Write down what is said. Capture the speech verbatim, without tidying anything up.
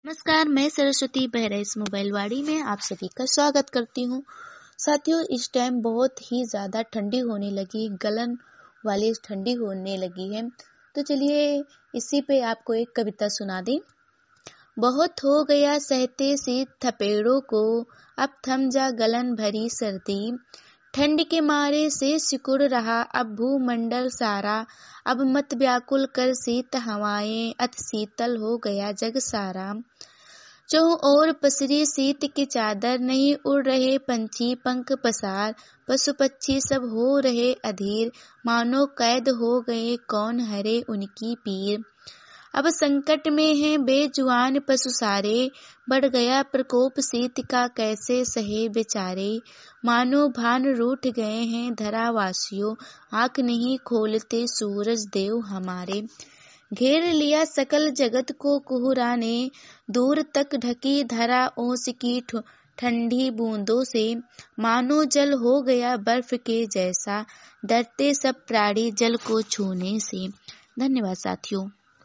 नमस्कार, मैं सरस्वती बहराइच मोबाइल वाड़ी में आप सभी का स्वागत करती हूँ। साथियों, इस टाइम बहुत ही ज़्यादा ठंडी होने लगी, गलन वाली ठंडी होने लगी है। तो चलिए इसी पे आपको एक कविता सुना दी। बहुत हो गया सहते शीत थपेड़ों को, अब थम जा गलन भरी सर्दी। ठंड के मारे से सिकुड़ रहा अब भूमंडल सारा, अब मत व्याकुल कर शीत हवाएं, अति शीतल हो गया जग सारा। चहुं ओर पसरी शीत की चादर, नहीं उड़ रहे पंछी पंख पसार, पशु पक्षी सब हो रहे अधीर, मानो कैद हो गए कौन हरे उनकी पीर। अब संकट में हैं बेजुबान पशु सारे, बढ़ गया प्रकोप शीत का कैसे सहे बेचारे। मानो भान रूठ गए हैं धरावासियों, आँख नहीं खोलते सूरज देव हमारे। घेर लिया सकल जगत को कोहरा ने, दूर तक ढकी धरा ओस की ठंडी बूंदों से, मानो जल हो गया बर्फ के जैसा, डरते सब प्राणी जल को छूने से। धन्यवाद साथियों।